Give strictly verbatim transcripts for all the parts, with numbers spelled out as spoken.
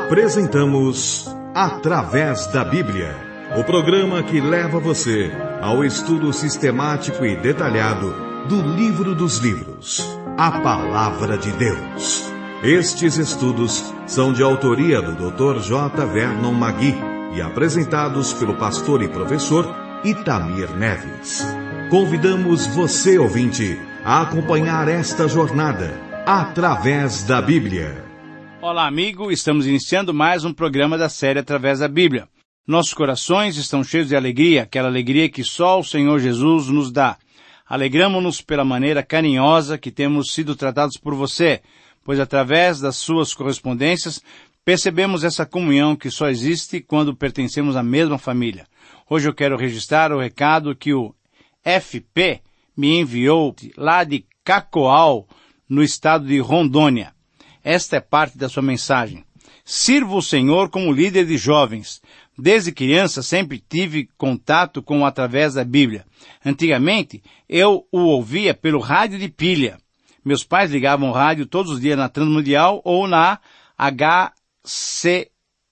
Apresentamos Através da Bíblia, o programa que leva você ao estudo sistemático e detalhado do livro dos livros, a Palavra de Deus. Estes estudos são de autoria do doutor J. Vernon Magui e apresentados pelo pastor e professor Itamir Neves. Convidamos você, ouvinte, a acompanhar esta jornada através da Bíblia. Olá, amigo, estamos iniciando mais um programa da série Através da Bíblia. Nossos corações estão cheios de alegria, aquela alegria que só o Senhor Jesus nos dá. Alegramo-nos pela maneira carinhosa que temos sido tratados por você, pois através das suas correspondências percebemos essa comunhão que só existe quando pertencemos à mesma família. Hoje eu quero registrar o recado que o F P me enviou lá de Cacoal, no estado de Rondônia. Esta é parte da sua mensagem. Sirvo o Senhor como líder de jovens. Desde criança sempre tive contato com o Através da Bíblia. Antigamente, eu o ouvia pelo rádio de pilha. Meus pais ligavam o rádio todos os dias na Transmundial ou na H C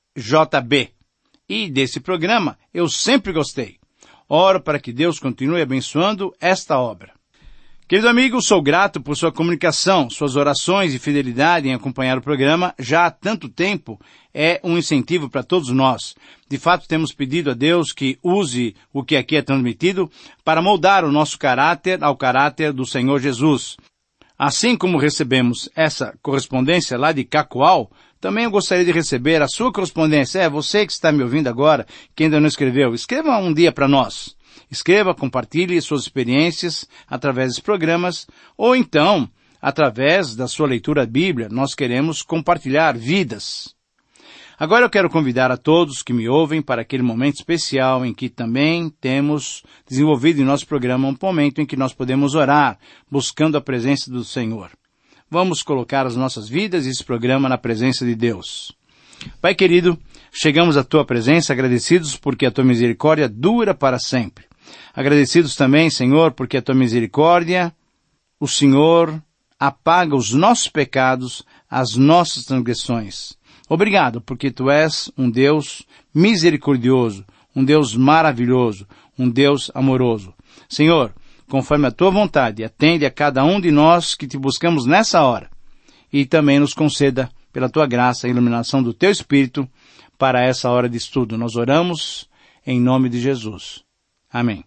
J B. E desse programa eu sempre gostei. Oro para que Deus continue abençoando esta obra. Querido amigo, sou grato por sua comunicação, suas orações e fidelidade em acompanhar o programa. Já há tanto tempo é um incentivo para todos nós. De fato, temos pedido a Deus que use o que aqui é transmitido para moldar o nosso caráter ao caráter do Senhor Jesus. Assim como recebemos essa correspondência lá de Cacoal, também eu gostaria de receber a sua correspondência. É, você que está me ouvindo agora, que ainda não escreveu, escreva um dia para nós. Escreva, compartilhe suas experiências através dos programas, ou então, através da sua leitura da Bíblia, nós queremos compartilhar vidas. Agora eu quero convidar a todos que me ouvem para aquele momento especial em que também temos desenvolvido em nosso programa um momento em que nós podemos orar, buscando a presença do Senhor. Vamos colocar as nossas vidas e esse programa na presença de Deus. Pai querido, chegamos à Tua presença agradecidos porque a Tua misericórdia dura para sempre. Agradecidos também, Senhor, porque a Tua misericórdia, o Senhor apaga os nossos pecados, as nossas transgressões. Obrigado, porque Tu és um Deus misericordioso, um Deus maravilhoso, um Deus amoroso. Senhor, conforme a Tua vontade, atende a cada um de nós que Te buscamos nessa hora. E também nos conceda, pela Tua graça, a iluminação do Teu Espírito para essa hora de estudo. Nós oramos em nome de Jesus. Amém.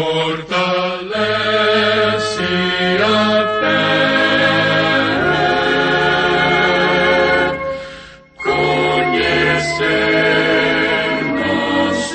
Fortalece a fé, conhecer nosso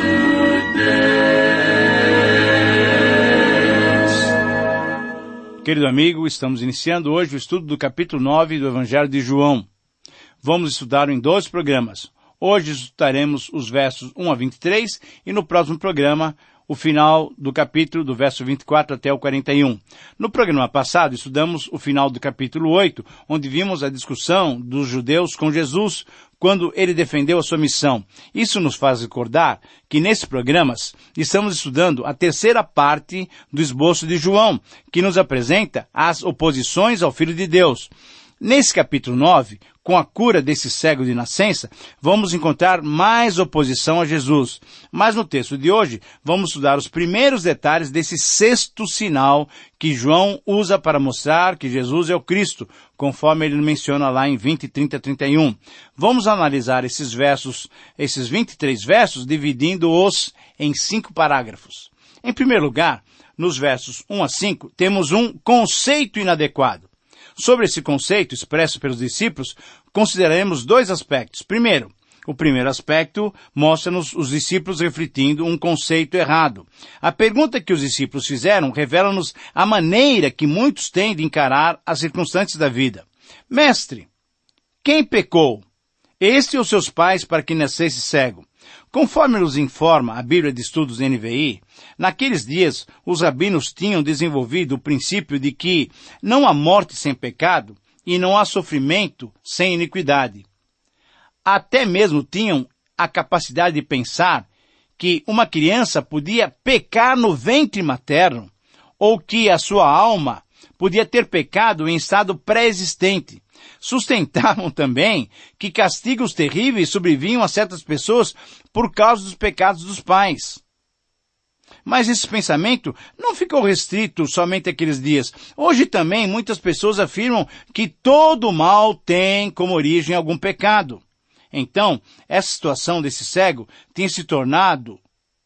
Deus. Querido amigo, estamos iniciando hoje o estudo do capítulo nove do Evangelho de João. Vamos estudar em dois programas. Hoje estudaremos os versos um a vinte e três e no próximo programa o final do capítulo, do verso vinte e quatro até o quarenta e um. No programa passado, estudamos o final do capítulo oito, onde vimos a discussão dos judeus com Jesus, quando ele defendeu a sua missão. Isso nos faz recordar que nesses programas estamos estudando a terceira parte do esboço de João, que nos apresenta as oposições ao Filho de Deus. Nesse capítulo nove, com a cura desse cego de nascença, vamos encontrar mais oposição a Jesus. Mas no texto de hoje, vamos estudar os primeiros detalhes desse sexto sinal que João usa para mostrar que Jesus é o Cristo, conforme ele menciona lá em vinte, trinta, trinta e um. Vamos analisar esses versos, esses vinte e três versos, dividindo-os em cinco parágrafos. Em primeiro lugar, nos versos um a cinco, temos um conceito inadequado. Sobre esse conceito expresso pelos discípulos, consideraremos dois aspectos. Primeiro, o primeiro aspecto mostra-nos os discípulos refletindo um conceito errado. A pergunta que os discípulos fizeram revela-nos a maneira que muitos têm de encarar as circunstâncias da vida. Mestre, quem pecou? Este ou seus pais para que nascesse cego? Conforme nos informa a Bíblia de Estudos N V I, naqueles dias os rabinos tinham desenvolvido o princípio de que não há morte sem pecado e não há sofrimento sem iniquidade. Até mesmo tinham a capacidade de pensar que uma criança podia pecar no ventre materno ou que a sua alma podia ter pecado em estado pré-existente. Sustentavam também que castigos terríveis sobrevinham a certas pessoas por causa dos pecados dos pais. Mas esse pensamento não ficou restrito somente àqueles dias. Hoje também muitas pessoas afirmam que todo mal tem como origem algum pecado. Então, essa situação desse cego tem se tornado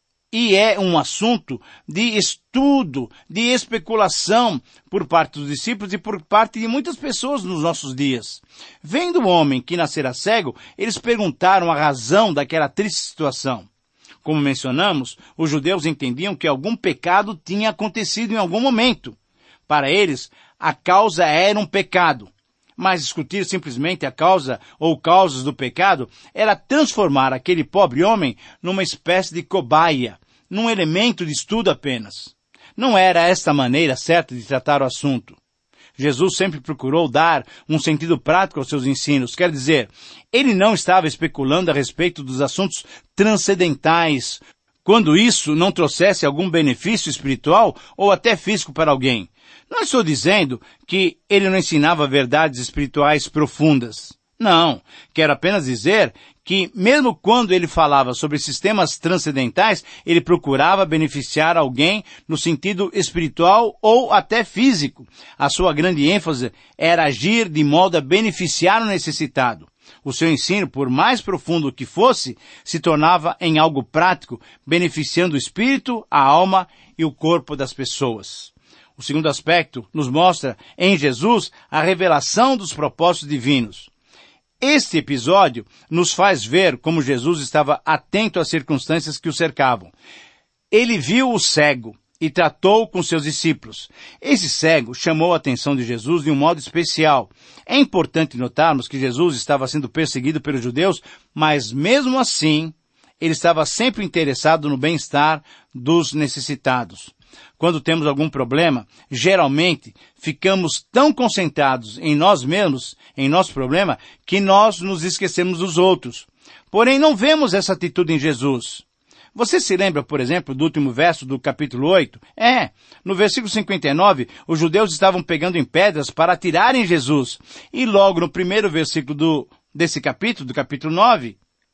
e é um assunto de estudo, de especulação por parte dos discípulos e por parte de muitas pessoas nos nossos dias. Vendo o homem que nascera cego, eles perguntaram a razão daquela triste situação. Como mencionamos, os judeus entendiam que algum pecado tinha acontecido em algum momento. Para eles, a causa era um pecado. Mas discutir simplesmente a causa ou causas do pecado era transformar aquele pobre homem numa espécie de cobaia, num elemento de estudo apenas. Não era esta a maneira certa de tratar o assunto. Jesus sempre procurou dar um sentido prático aos seus ensinos. Quer dizer, ele não estava especulando a respeito dos assuntos transcendentais, quando isso não trouxesse algum benefício espiritual ou até físico para alguém. Não estou dizendo que ele não ensinava verdades espirituais profundas. Não, quero apenas dizer que, mesmo quando ele falava sobre sistemas transcendentais, ele procurava beneficiar alguém no sentido espiritual ou até físico. A sua grande ênfase era agir de modo a beneficiar o necessitado. O seu ensino, por mais profundo que fosse, se tornava em algo prático, beneficiando o espírito, a alma e o corpo das pessoas. O segundo aspecto nos mostra, em Jesus, a revelação dos propósitos divinos. Este episódio nos faz ver como Jesus estava atento às circunstâncias que o cercavam. Ele viu o cego e tratou com seus discípulos. Esse cego chamou a atenção de Jesus de um modo especial. É importante notarmos que Jesus estava sendo perseguido pelos judeus, mas mesmo assim, ele estava sempre interessado no bem-estar dos necessitados. Quando temos algum problema, geralmente ficamos tão concentrados em nós mesmos, em nosso problema, que nós nos esquecemos dos outros. Porém, não vemos essa atitude em Jesus. Você se lembra, por exemplo, do último verso do capítulo oito? É, no versículo cinquenta e nove, os judeus estavam pegando em pedras para atirarem Jesus. E logo no primeiro versículo do, desse capítulo, do capítulo nove,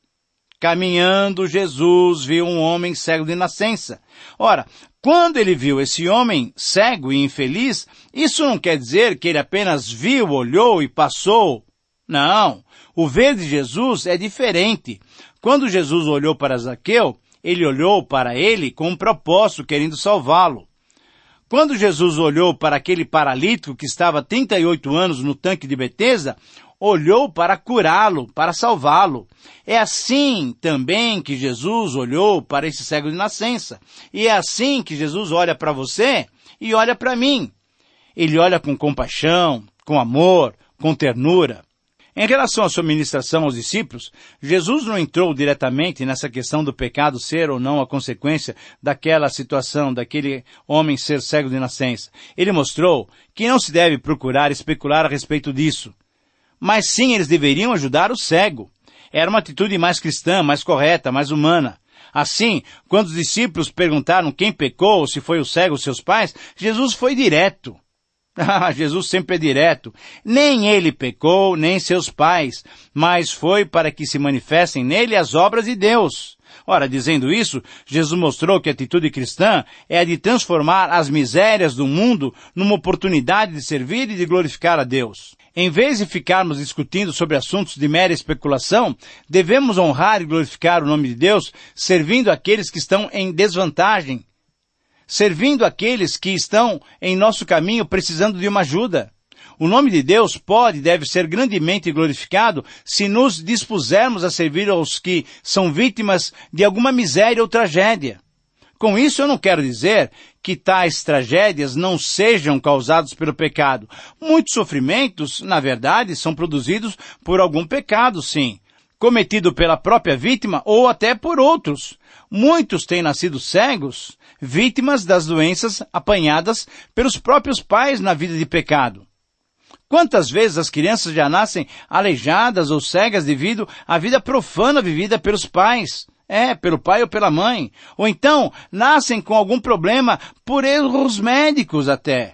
caminhando, Jesus viu um homem cego de nascença. Ora, quando ele viu esse homem cego e infeliz, isso não quer dizer que ele apenas viu, olhou e passou. Não, o ver de Jesus é diferente. Quando Jesus olhou para Zaqueu, ele olhou para ele com um propósito, querendo salvá-lo. Quando Jesus olhou para aquele paralítico que estava há trinta e oito anos no tanque de Betesda, olhou para curá-lo, para salvá-lo. É assim também que Jesus olhou para esse cego de nascença. E é assim que Jesus olha para você e olha para mim. Ele olha com compaixão, com amor, com ternura. Em relação à sua ministração aos discípulos, Jesus não entrou diretamente nessa questão do pecado ser ou não a consequência daquela situação, daquele homem ser cego de nascença. Ele mostrou que não se deve procurar especular a respeito disso. Mas sim, eles deveriam ajudar o cego. Era uma atitude mais cristã, mais correta, mais humana. Assim, quando os discípulos perguntaram quem pecou, ou se foi o cego ou seus pais, Jesus foi direto. Ah, Jesus sempre é direto. Nem ele pecou, nem seus pais, mas foi para que se manifestem nele as obras de Deus. Ora, dizendo isso, Jesus mostrou que a atitude cristã é a de transformar as misérias do mundo numa oportunidade de servir e de glorificar a Deus. Em vez de ficarmos discutindo sobre assuntos de mera especulação, devemos honrar e glorificar o nome de Deus, servindo aqueles que estão em desvantagem, servindo aqueles que estão em nosso caminho precisando de uma ajuda. O nome de Deus pode e deve ser grandemente glorificado se nos dispusermos a servir aos que são vítimas de alguma miséria ou tragédia. Com isso eu não quero dizer que tais tragédias não sejam causadas pelo pecado. Muitos sofrimentos, na verdade, são produzidos por algum pecado, sim, cometido pela própria vítima ou até por outros. Muitos têm nascido cegos, vítimas das doenças apanhadas pelos próprios pais na vida de pecado. Quantas vezes as crianças já nascem aleijadas ou cegas devido à vida profana vivida pelos pais? É, pelo pai ou pela mãe. Ou então, nascem com algum problema por erros médicos até.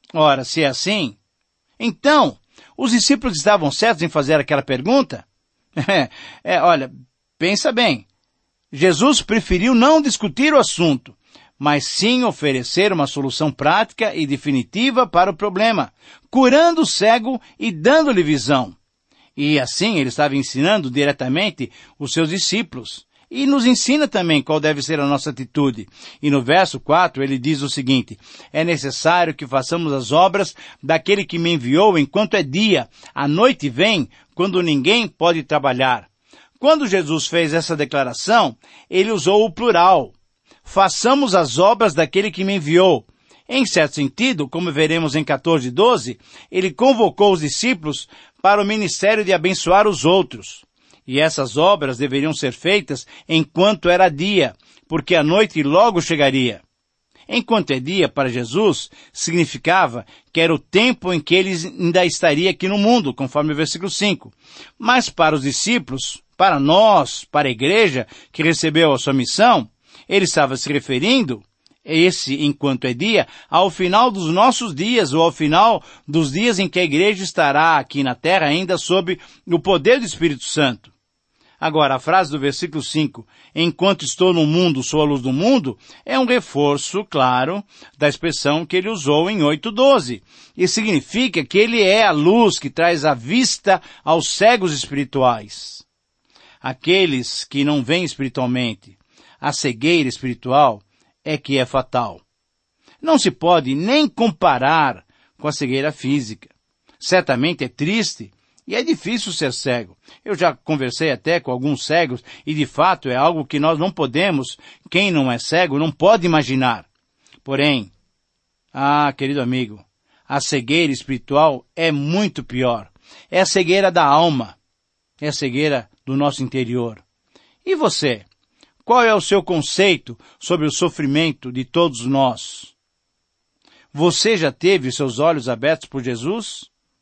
Ora, se é assim, então, os discípulos estavam certos em fazer aquela pergunta? É, é, olha, pensa bem. Jesus preferiu não discutir o assunto, mas sim oferecer uma solução prática e definitiva para o problema, curando o cego e dando-lhe visão. E assim ele estava ensinando diretamente os seus discípulos. E nos ensina também qual deve ser a nossa atitude. E no verso quatro ele diz o seguinte: é necessário que façamos as obras daquele que me enviou enquanto é dia. A noite vem quando ninguém pode trabalhar. Quando Jesus fez essa declaração, ele usou o plural. Façamos as obras daquele que me enviou. Em certo sentido, como veremos em quatorze, doze, ele convocou os discípulos para o ministério de abençoar os outros. E essas obras deveriam ser feitas enquanto era dia, porque a noite logo chegaria. Enquanto é dia para Jesus, significava que era o tempo em que ele ainda estaria aqui no mundo, conforme o versículo cinco. Mas para os discípulos, para nós, para a igreja que recebeu a sua missão, ele estava se referindo, esse enquanto é dia, ao final dos nossos dias, ou ao final dos dias em que a igreja estará aqui na terra ainda sob o poder do Espírito Santo. Agora, a frase do versículo cinco, enquanto estou no mundo, sou a luz do mundo, é um reforço, claro, da expressão que ele usou em oito, doze. E significa que ele é a luz que traz a vista aos cegos espirituais. Aqueles que não veem espiritualmente, a cegueira espiritual é que é fatal. Não se pode nem comparar com a cegueira física. Certamente é triste e é difícil ser cego. Eu já conversei até com alguns cegos e de fato é algo que nós não podemos, quem não é cego, não pode imaginar. Porém, ah, querido amigo, a cegueira espiritual é muito pior. É a cegueira da alma. É a cegueira do nosso interior. E você? Qual é o seu conceito sobre o sofrimento de todos nós? Você já teve seus olhos abertos por Jesus?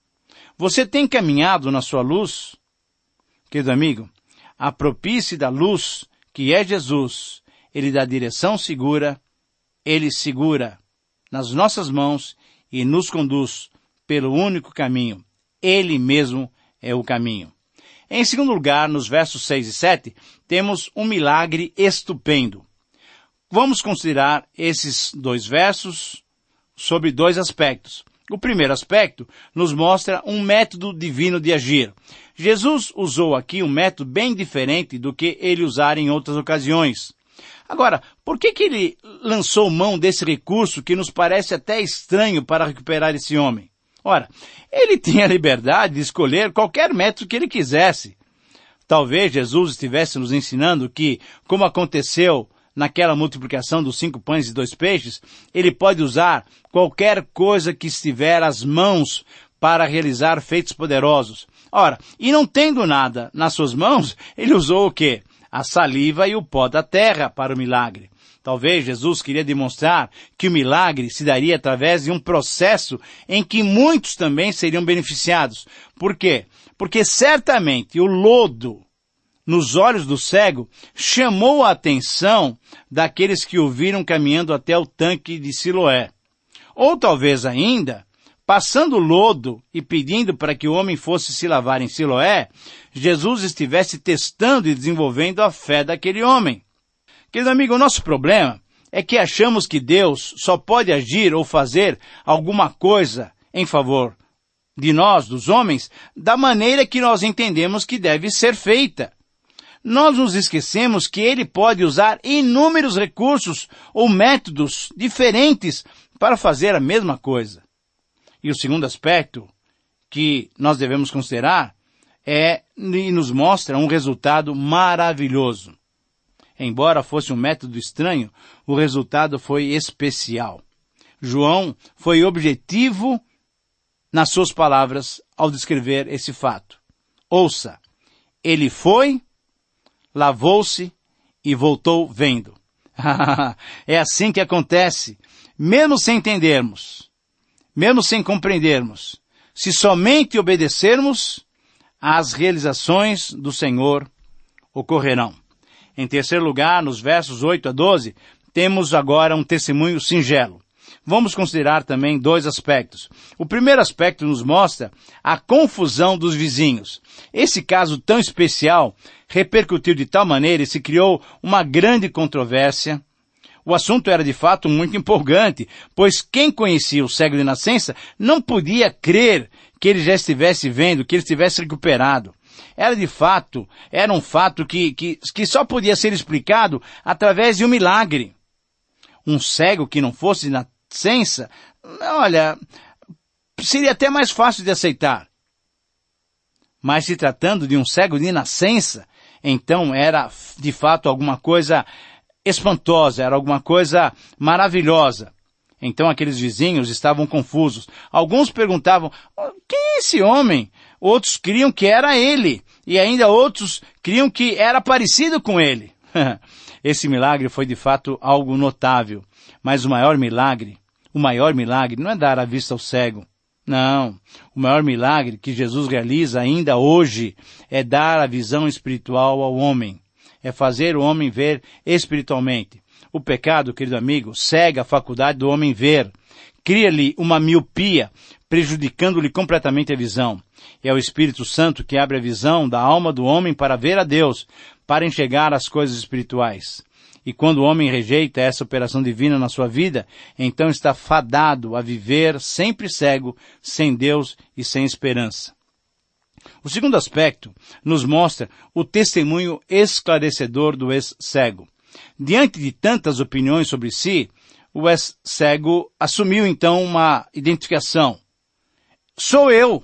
Você tem caminhado na sua luz? Querido amigo, apropie-se da luz que é Jesus. Ele dá direção segura, Ele segura nas nossas mãos e nos conduz pelo único caminho. Ele mesmo é o caminho. Em segundo lugar, nos versos seis e sete, temos um milagre estupendo. Vamos considerar esses dois versos sobre dois aspectos. O primeiro aspecto nos mostra um método divino de agir. Jesus usou aqui um método bem diferente do que ele usara em outras ocasiões. Agora, por que que ele lançou mão desse recurso que nos parece até estranho para recuperar esse homem? Ora, ele tinha a liberdade de escolher qualquer método que ele quisesse. Talvez Jesus estivesse nos ensinando que, como aconteceu naquela multiplicação dos cinco pães e dois peixes, ele pode usar qualquer coisa que estiver às mãos para realizar feitos poderosos. Ora, e não tendo nada nas suas mãos, ele usou o quê? A saliva e o pó da terra para o milagre. Talvez Jesus queria demonstrar que o milagre se daria através de um processo em que muitos também seriam beneficiados. Por quê? Porque certamente o lodo nos olhos do cego chamou a atenção daqueles que o viram caminhando até o tanque de Siloé. Ou talvez ainda, passando lodo e pedindo para que o homem fosse se lavar em Siloé, Jesus estivesse testando e desenvolvendo a fé daquele homem. Querido amigo, o nosso problema é que achamos que Deus só pode agir ou fazer alguma coisa em favor de nós, dos homens, da maneira que nós entendemos que deve ser feita. Nós nos esquecemos que Ele pode usar inúmeros recursos ou métodos diferentes para fazer a mesma coisa. E o segundo aspecto que nós devemos considerar é e nos mostra um resultado maravilhoso. Embora fosse um método estranho, o resultado foi especial. João foi objetivo nas suas palavras ao descrever esse fato. Ouça, ele foi, lavou-se e voltou vendo. É assim que acontece, mesmo sem entendermos, mesmo sem compreendermos. Se somente obedecermos, as realizações do Senhor ocorrerão. Em terceiro lugar, nos versos oito a doze, temos agora um testemunho singelo. vamos considerar também dois aspectos. O primeiro aspecto nos mostra a confusão dos vizinhos. Esse caso tão especial repercutiu de tal maneira e se criou uma grande controvérsia. O assunto era de fato muito empolgante, pois quem conhecia o cego de nascença não podia crer que ele já estivesse vendo, que ele estivesse recuperado. Era de fato, era um fato que, que, que só podia ser explicado através de um milagre. Um cego que não fosse de nascença, olha, seria até mais fácil de aceitar. Mas se tratando de um cego de nascença, então era de fato alguma coisa espantosa, era alguma coisa maravilhosa. Então aqueles vizinhos estavam confusos. Alguns perguntavam, quem é esse homem? Outros criam que era ele. E ainda outros criam que era parecido com ele. Esse milagre foi de fato algo notável. Mas o maior milagre, o maior milagre não é dar a vista ao cego. Não. O maior milagre que Jesus realiza ainda hoje é dar a visão espiritual ao homem. É fazer o homem ver espiritualmente. O pecado, querido amigo, cega a faculdade do homem ver. Cria-lhe uma miopia, prejudicando-lhe completamente a visão. É o Espírito Santo que abre a visão da alma do homem para ver a Deus, para enxergar as coisas espirituais. E quando o homem rejeita essa operação divina na sua vida, então está fadado a viver sempre cego, sem Deus e sem esperança. O segundo aspecto nos mostra o testemunho esclarecedor do ex-cego. Diante de tantas opiniões sobre si, o ex-cego assumiu então uma identificação. Sou eu!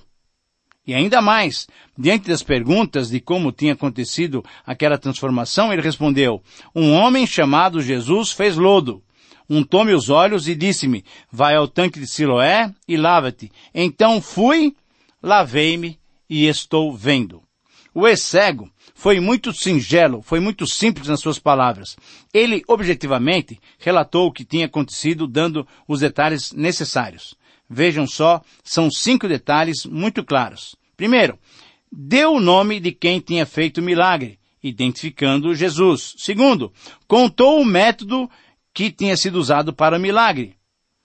E ainda mais, diante das perguntas de como tinha acontecido aquela transformação, ele respondeu, um homem chamado Jesus fez lodo, untou-me os olhos e disse-me, vai ao tanque de Siloé e lava-te. Então fui, lavei-me e estou vendo. O ex-cego foi muito singelo, foi muito simples nas suas palavras. Ele, objetivamente, relatou o que tinha acontecido, dando os detalhes necessários. Vejam só, são cinco detalhes muito claros. Primeiro, deu o nome de quem tinha feito o milagre, identificando Jesus. Segundo, contou o método que tinha sido usado para o milagre.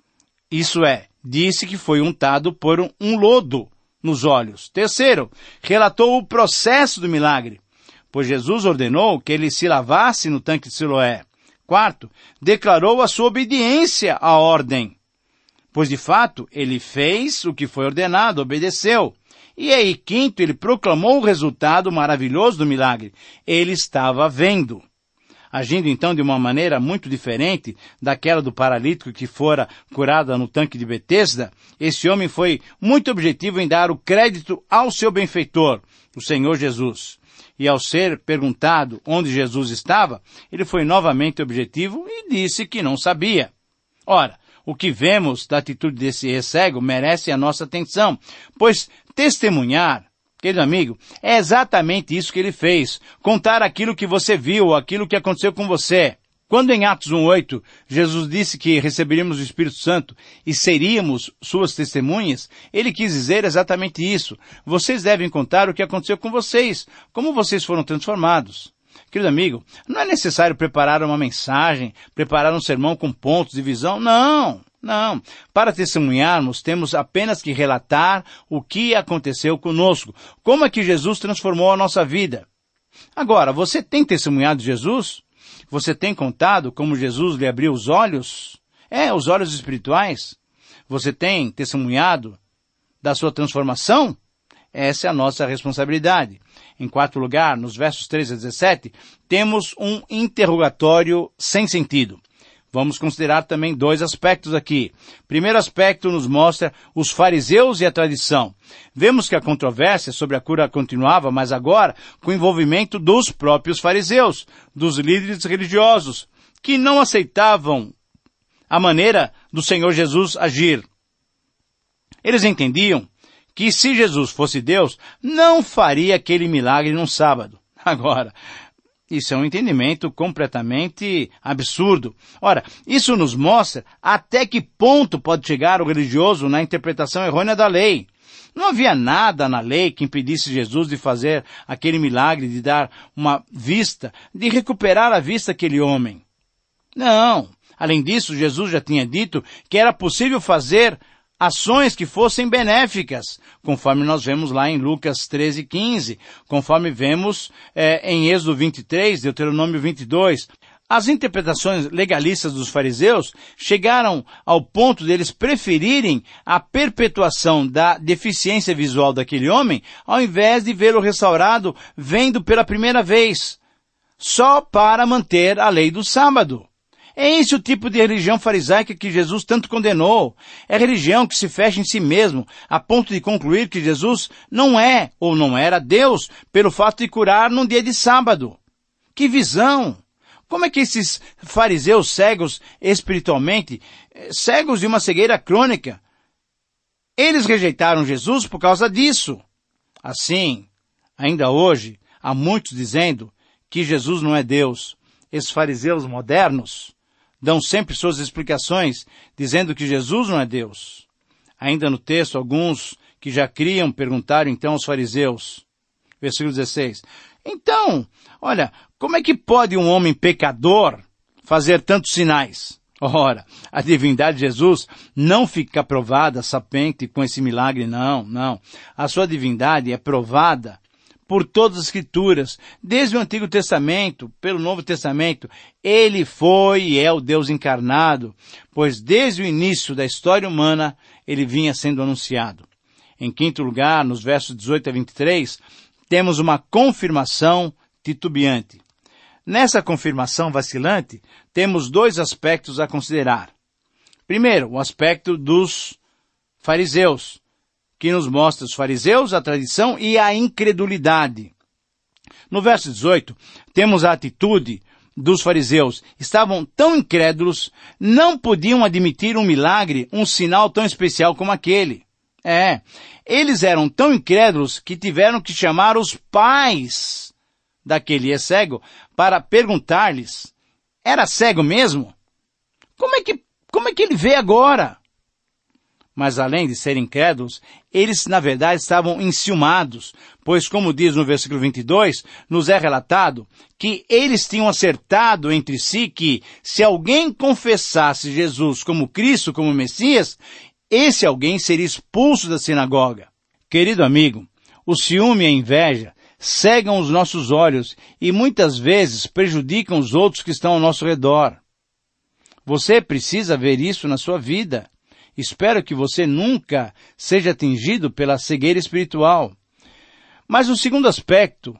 Isso é, disse que foi untado por um, um lodo nos olhos. Terceiro, relatou o processo do milagre, pois Jesus ordenou que ele se lavasse no tanque de Siloé. Quarto, declarou a sua obediência à ordem, pois de fato ele fez o que foi ordenado, obedeceu. E aí, quinto, ele proclamou o resultado maravilhoso do milagre. Ele estava vendo. Agindo então de uma maneira muito diferente daquela do paralítico que fora curada no tanque de Betesda, esse homem foi muito objetivo em dar o crédito ao seu benfeitor, o Senhor Jesus. E ao ser perguntado onde Jesus estava, ele foi novamente objetivo e disse que não sabia. Ora, o que vemos da atitude desse ex-cego merece a nossa atenção, pois testemunhar, querido amigo, é exatamente isso que ele fez. Contar aquilo que você viu, aquilo que aconteceu com você. Quando em Atos um oito, Jesus disse que receberíamos o Espírito Santo e seríamos suas testemunhas, ele quis dizer exatamente isso. Vocês devem contar o que aconteceu com vocês, como vocês foram transformados. Querido amigo, não é necessário preparar uma mensagem, preparar um sermão com pontos de visão, não. Não. Para testemunharmos, temos apenas que relatar o que aconteceu conosco. Como é que Jesus transformou a nossa vida? Agora, você tem testemunhado Jesus? Você tem contado como Jesus lhe abriu os olhos? É, os olhos espirituais. Você tem testemunhado da sua transformação? Essa é a nossa responsabilidade. Em quarto lugar, nos versos treze a dezessete, temos um interrogatório sem sentido. Vamos considerar também dois aspectos aqui. Primeiro aspecto nos mostra os fariseus e a tradição. Vemos que a controvérsia sobre a cura continuava, mas agora com o envolvimento dos próprios fariseus, dos líderes religiosos, que não aceitavam a maneira do Senhor Jesus agir. Eles entendiam que se Jesus fosse Deus, não faria aquele milagre num sábado. Agora, isso é um entendimento completamente absurdo. Ora, isso nos mostra até que ponto pode chegar o religioso na interpretação errônea da lei. Não havia nada na lei que impedisse Jesus de fazer aquele milagre, de dar uma vista, de recuperar a vista àquele homem. Não, Além disso, Jesus já tinha dito que era possível fazer ações que fossem benéficas, conforme nós vemos lá em Lucas treze, quinze, conforme vemos é, em Êxodo vinte e três, Deuteronômio vinte e dois. As interpretações legalistas dos fariseus chegaram ao ponto deles preferirem a perpetuação da deficiência visual daquele homem, ao invés de vê-lo restaurado vendo pela primeira vez, só para manter a lei do sábado. É esse o tipo de religião farisaica que Jesus tanto condenou. É religião que se fecha em si mesmo, a ponto de concluir que Jesus não é ou não era Deus pelo fato de curar num dia de sábado. Que visão! Como é que esses fariseus cegos espiritualmente, cegos de uma cegueira crônica, eles rejeitaram Jesus por causa disso? Assim, ainda hoje, há muitos dizendo que Jesus não é Deus. Esses fariseus modernos dão sempre suas explicações, dizendo que Jesus não é Deus. Ainda no texto, alguns que já criam perguntaram então aos fariseus, versículo dezesseis, então, olha, como é que pode um homem pecador fazer tantos sinais? Ora, a divindade de Jesus não fica provada sapente com esse milagre, não, não. A sua divindade é provada por todas as Escrituras, desde o Antigo Testamento, pelo Novo Testamento. Ele foi e é o Deus encarnado, pois desde o início da história humana, ele vinha sendo anunciado. Em quinto lugar, nos versos dezoito a vinte e três, temos uma confirmação titubeante. Nessa confirmação vacilante, temos dois aspectos a considerar. Primeiro, o aspecto dos fariseus, que nos mostra os fariseus, a tradição e a incredulidade. No verso dezoito, temos a atitude dos fariseus. Estavam tão incrédulos, não podiam admitir um milagre, um sinal tão especial como aquele. É, eles eram tão incrédulos que tiveram que chamar os pais daquele ex-cego para perguntar-lhes, era cego mesmo? Como é que, como é que ele vê agora? Mas além de serem incrédulos, eles na verdade estavam enciumados, pois como diz no versículo vinte e dois, nos é relatado que eles tinham acertado entre si que se alguém confessasse Jesus como Cristo, como Messias, esse alguém seria expulso da sinagoga. Querido amigo, o ciúme e a inveja cegam os nossos olhos e muitas vezes prejudicam os outros que estão ao nosso redor. Você precisa ver isso na sua vida. Espero que você nunca seja atingido pela cegueira espiritual. Mas o segundo aspecto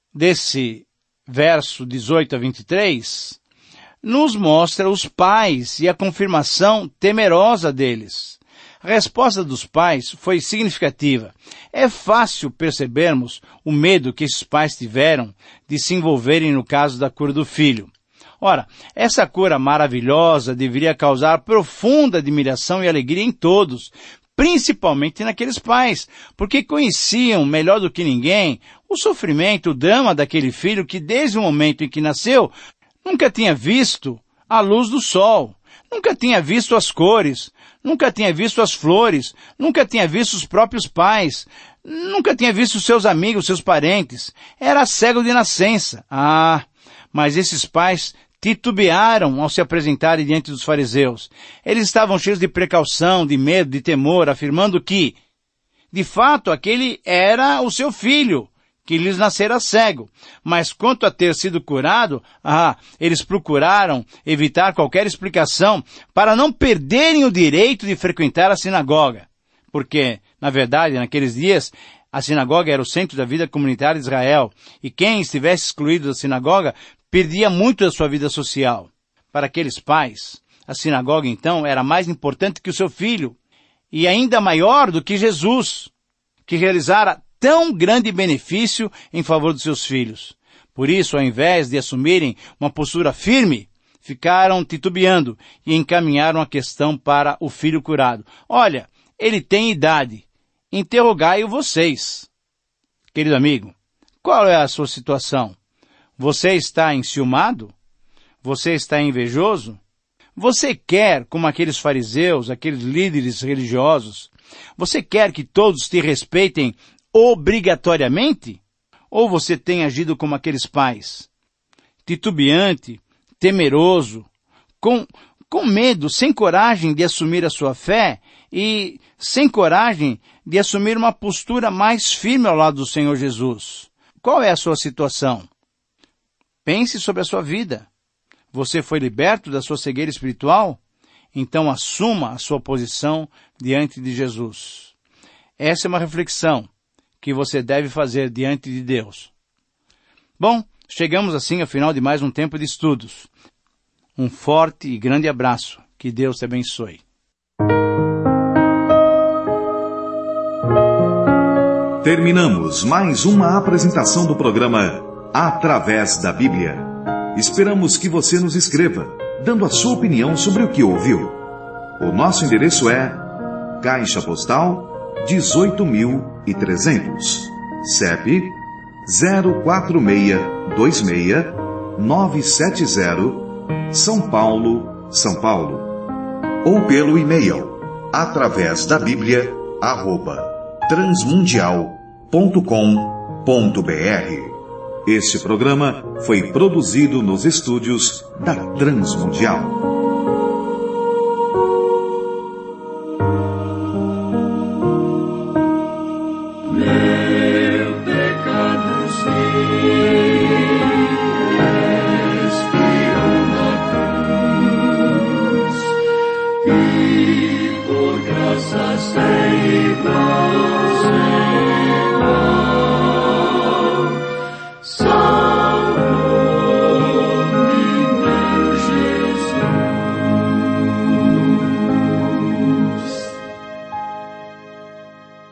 desse verso dezoito a vinte e três nos mostra os pais e a confirmação temerosa deles. A resposta dos pais foi significativa. É fácil percebermos o medo que esses pais tiveram de se envolverem no caso da cura do filho. Ora, essa cura maravilhosa deveria causar profunda admiração e alegria em todos, principalmente naqueles pais, porque conheciam melhor do que ninguém o sofrimento, o drama daquele filho que desde o momento em que nasceu nunca tinha visto a luz do sol, nunca tinha visto as cores, nunca tinha visto as flores, nunca tinha visto os próprios pais, nunca tinha visto seus amigos, seus parentes. Era cego de nascença. Ah, mas esses pais titubearam ao se apresentarem diante dos fariseus. Eles estavam cheios de precaução, de medo, de temor, afirmando que, de fato, aquele era o seu filho, que lhes nascera cego. Mas quanto a ter sido curado, ah, eles procuraram evitar qualquer explicação para não perderem o direito de frequentar a sinagoga. Porque, na verdade, naqueles dias, a sinagoga era o centro da vida comunitária de Israel, e quem estivesse excluído da sinagoga perdia muito da sua vida social. Para aqueles pais, a sinagoga, então, era mais importante que o seu filho, e ainda maior do que Jesus, que realizara tão grande benefício em favor dos seus filhos. Por isso, ao invés de assumirem uma postura firme, ficaram titubeando e encaminharam a questão para o filho curado. Olha, ele tem idade. Interrogai-o vocês. Querido amigo, qual é a sua situação? Você está enciumado? Você está invejoso? Você quer, como aqueles fariseus, aqueles líderes religiosos, você quer que todos te respeitem obrigatoriamente? Ou você tem agido como aqueles pais, titubeante, temeroso, com, com medo, sem coragem de assumir a sua fé e sem coragem de assumir uma postura mais firme ao lado do Senhor Jesus. Qual é a sua situação? Pense sobre a sua vida. Você foi liberto da sua cegueira espiritual? Então assuma a sua posição diante de Jesus. Essa é uma reflexão que você deve fazer diante de Deus. Bom, chegamos assim ao final de mais um tempo de estudos. Um forte e grande abraço. Que Deus te abençoe. Terminamos mais uma apresentação do programa Através da Bíblia. Esperamos que você nos escreva, dando a sua opinião sobre o que ouviu. O nosso endereço é Caixa Postal dezoito mil e trezentos, C E P zero quatro seis dois seis nove sete zero, São Paulo, São Paulo. Ou pelo e-mail através da Bíblia arroba transmundial ponto com ponto br. Este programa foi produzido nos estúdios da Transmundial.